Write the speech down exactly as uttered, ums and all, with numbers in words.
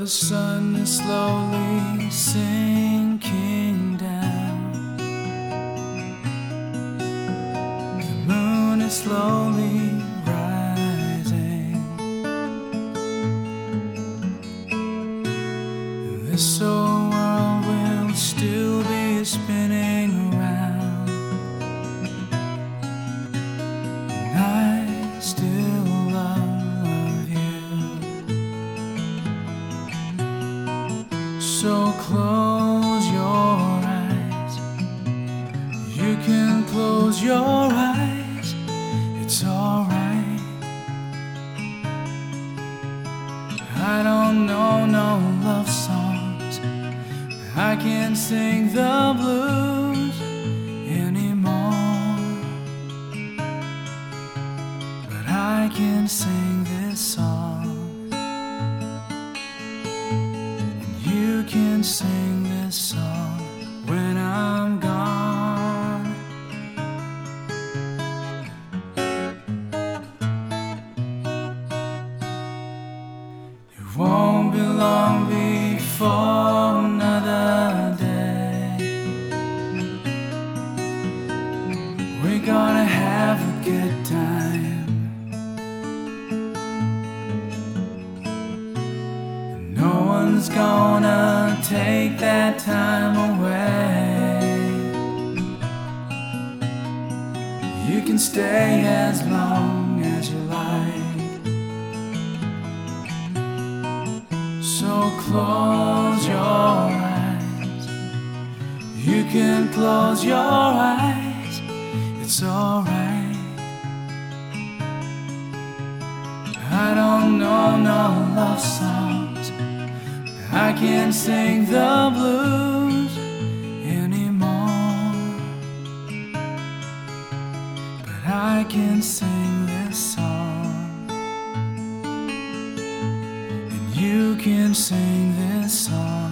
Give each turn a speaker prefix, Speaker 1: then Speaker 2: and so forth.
Speaker 1: the sun is slowly sinking down. The moon is slowly rising. This whole world will still be spinning around, and I still love you. So close your eyes. You can close your eyes. It's alright. I don't know no love songs. I can't sing the blues anymore, but I can sing this song, and you can sing this song when I'm gone. It won't be long before another day. We're gonna have a good time, and no one's gonna take that time away. You can stay as long as you like. So close your eyes. You can close your eyes. It's alright. I don't know no love songs. I can't sing the blues anymore, but I can sing this song, and you can sing this song.